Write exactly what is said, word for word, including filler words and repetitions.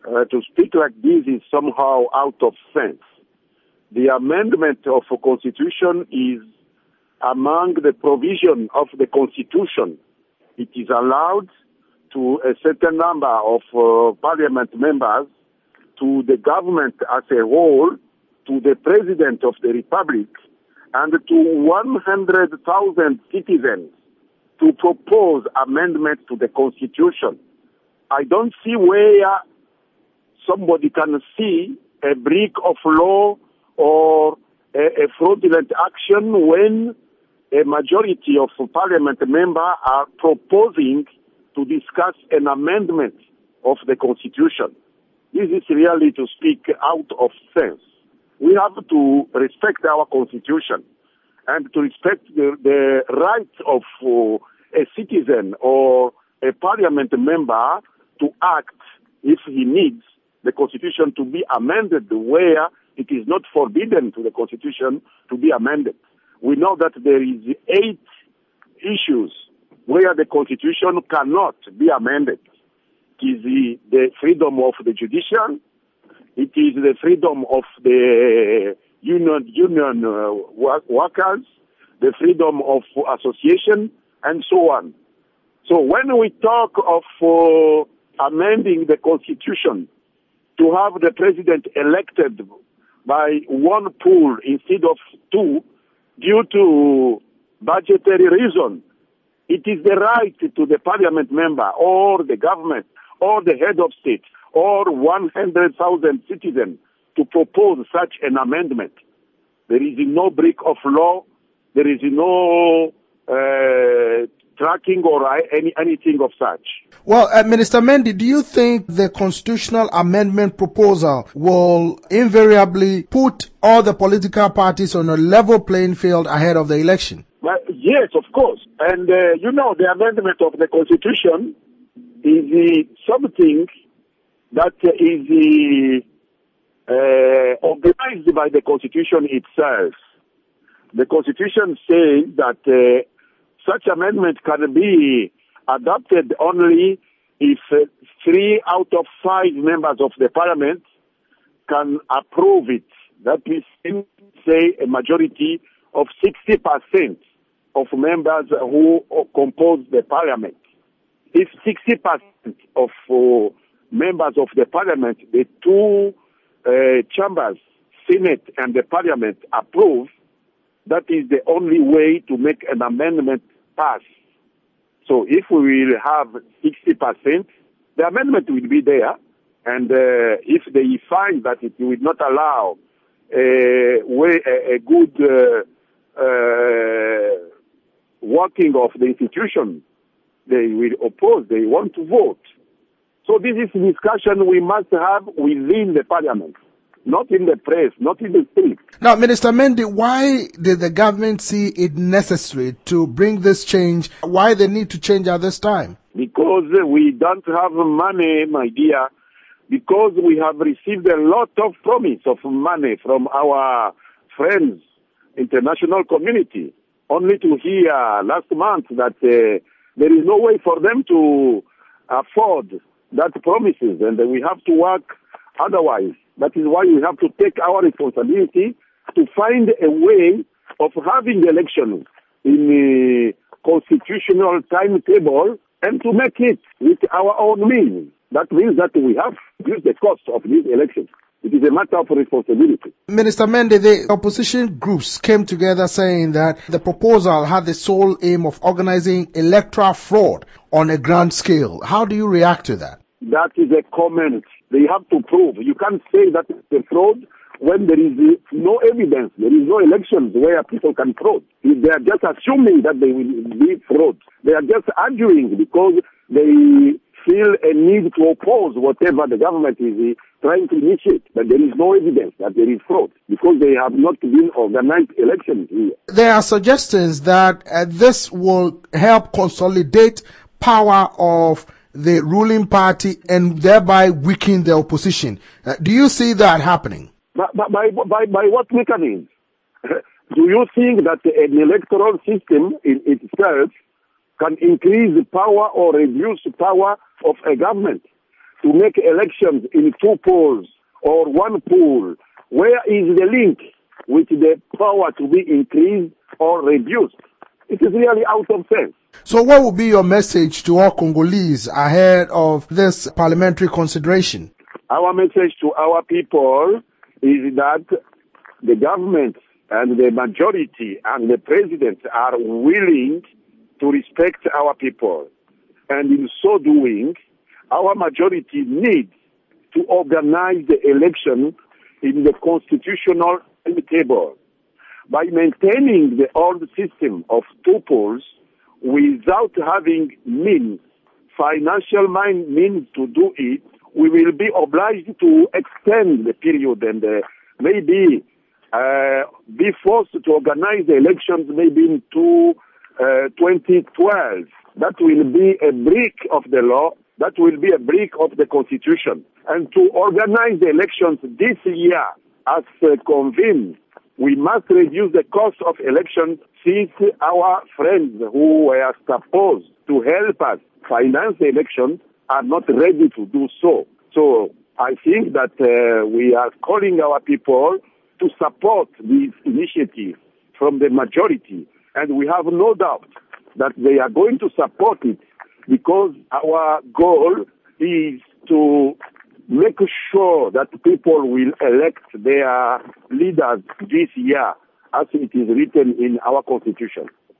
uh, to speak like this is somehow out of sense. The amendment of a constitution is among the provision of the constitution. It is allowed to a certain number of uh, parliament members, to the government as a whole, to the president of the republic, and to one hundred thousand citizens to propose amendments to the constitution. I don't see where somebody can see a breach of law or a, a fraudulent action when a majority of parliament members are proposing to discuss an amendment of the constitution. This is really to speak out of sense. We have to respect our constitution and to respect the, the rights of uh, a citizen or a parliament member to act if he needs the constitution to be amended where it is not forbidden to the constitution to be amended. We know that there is eight issues where the constitution cannot be amended. It is the, the freedom of the judicial, it is the freedom of the union, union uh, workers, the freedom of association, and so on. So when we talk of uh, amending the constitution to have the president elected by one pool instead of two due to budgetary reason, it is the right to the parliament member or the government or the head of state or one hundred thousand citizens to propose such an amendment. There is no breach of law. There is no uh, tracking or any anything of such. Well, uh, Minister Mendy, do you think the constitutional amendment proposal will invariably put all the political parties on a level playing field ahead of the election? Well, yes, of course. And, uh, you know, the amendment of the Constitution is uh, something that is uh, organized by the Constitution itself. The Constitution says that uh, such amendment can be adopted only if uh, three out of five members of the Parliament can approve it. That is, say, a majority of sixty percent of members who compose the Parliament. If sixty percent of uh, members of the Parliament, the two uh, chambers, Senate and the Parliament, approve, that is the only way to make an amendment pass. So if we will have sixty percent, the amendment will be there. And uh, if they find that it will not allow a, way, a, a good uh, uh, working of the institution, they will oppose, they want to vote. So this is a discussion we must have within the Parliament, not in the press, not in the street. Now, Minister Mendy, why did the government see it necessary to bring this change? Why they need to change at this time? Because we don't have money, my dear, because we have received a lot of promise of money from our friends, international community, only to hear last month that uh, there is no way for them to afford that promises, and we have to work otherwise. That is why we have to take our responsibility to find a way of having the election in a constitutional timetable and to make it with our own means. That means that we have to use the cost of these elections. It is a matter of responsibility. Minister Mendy, the opposition groups came together saying that the proposal had the sole aim of organizing electoral fraud on a grand scale. How do you react to that? That is a comment. They have to prove. You can't say that it's a fraud when there is no evidence. There is no elections where people can fraud. They are just assuming that they will be fraud. They are just arguing because they feel a need to oppose whatever the government is trying to initiate. But there is no evidence that there is fraud because they have not been organized elections here. There are suggestions that uh, this will help consolidate power of the ruling party and thereby weaken the opposition. Uh, do you see that happening? But, but by, by, by what mechanism? Do you think that an electoral system in itself can increase the power or reduce the power of a government? to make elections in two polls or one pool? Where is the link with the power to be increased or reduced? It is really out of sense. So what would be your message to all Congolese ahead of this parliamentary consideration? Our message to our people is that the government and the majority and the president are willing to respect our people. And in so doing, our majority needs to organize the election in the constitutional timetable. By maintaining the old system of two polls without having means, financial means to do it, we will be obliged to extend the period and uh, maybe uh, be forced to organize the elections maybe into uh, twenty twelve. That will be a break of the law. That will be a break of the constitution. And to organize the elections this year as uh, convened, we must reduce the cost of elections since our friends who were supposed to help us finance the elections are not ready to do so. So I think that uh, we are calling our people to support these initiatives from the majority. And we have no doubt that they are going to support it because our goal is to make sure that people will elect their leaders this year as it is written in our constitution.